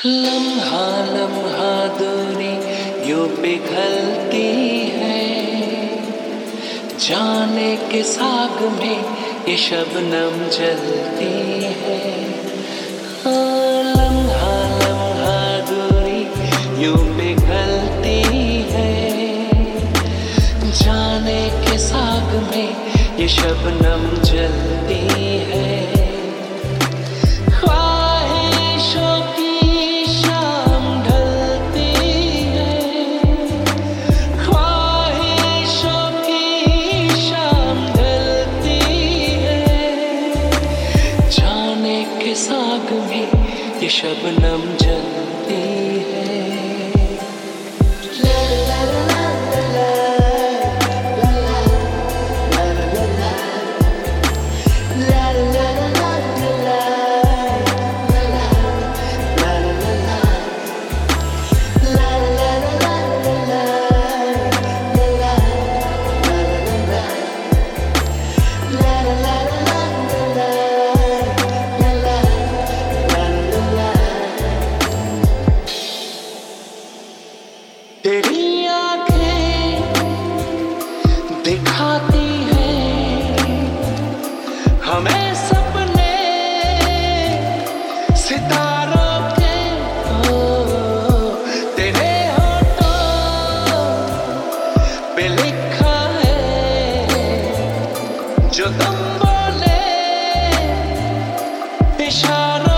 लम्हा लम्हा दूरी यूं पिघलती है, जाने के साग में ये शबनम जलती है। लम्हा लम्हा दूरी यूं पिघलती है, जाने के साग में ये शबनम जलती है। साग में ये शबनम जलती है। तेरी आँखें दिखाती हैं हमें सपने सितारों के। तेरे होठों पे लिखा है जो तुम बोले इशारों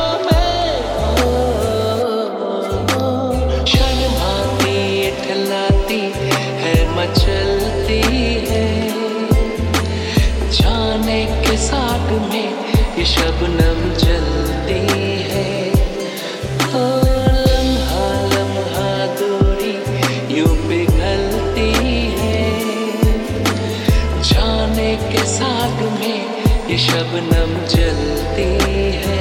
चलती है, जाने के साग में ये शबनम जलती है। लम्हा लम्हा दूरी यूं पिघलती है, जाने के साग में ये शबनम जलती है।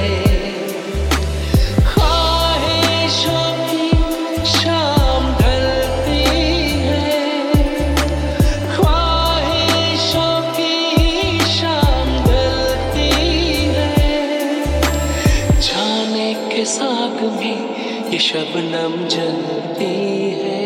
के साग में ये शबनम जलती है।